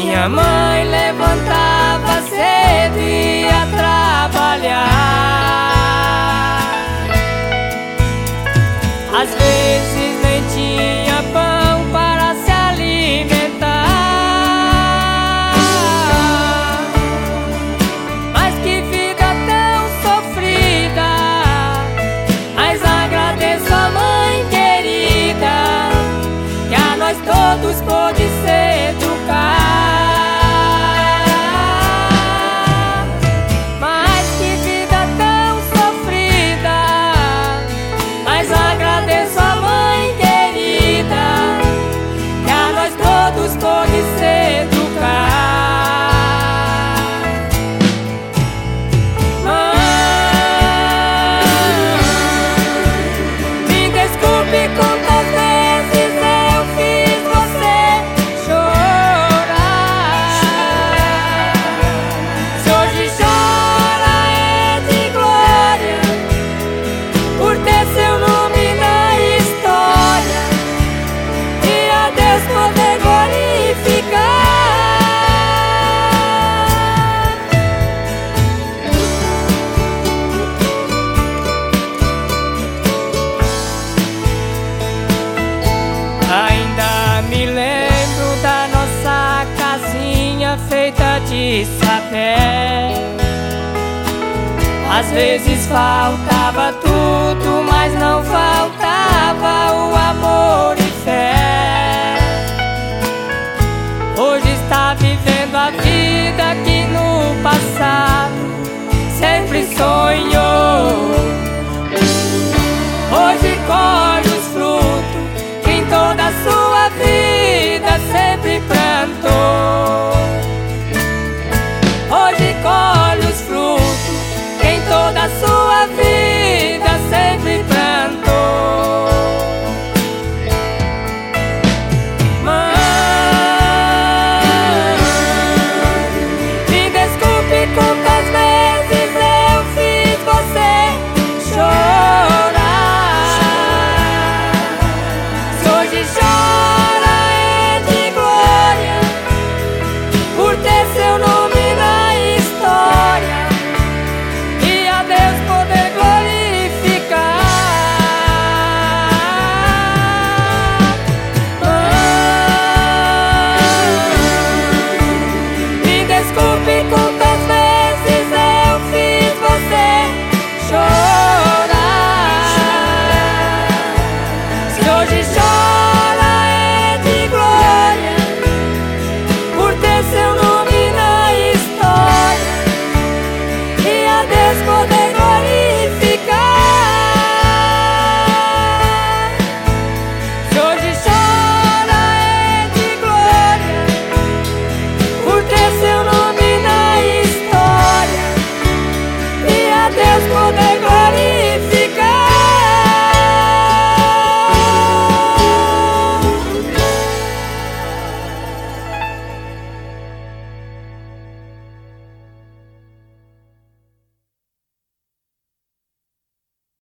Minha mãe levantava cedo e ia trabalhar. Às vezes nem tinha pão para se alimentar. Mas que vida tão sofrida. Mas agradeço a mãe querida, que a nós todos pôde se educar. Mas que vida tão sofrida. Mas agradeço a mãe querida, que a nós todos pôde se educar. Me desculpe quantas vezes eu fiz você chorar. Se hoje chora é de glória, por ter seu nome na história, e a Deus poder glorificar. Ainda me lembro da nossa casinha feita de sapé. Às vezes faltava tudo, mas não faltava o amor e fé. Hoje está vivendo a vida que no passado sempre sonhou. Hoje colhe os frutos que em toda a sua vida sempre plantou. Hoje colhe os frutos que em toda a sua vida sempre plantou. Mãe, me desculpe quantas vezes eu fiz você chorar. Se hoje chora é de glória, por ter seu nome na história, e a Deus poder glorificar. Me desculpe quantas vezes eu fiz você chorar. Se hoje chora é de glória, por ter seu nome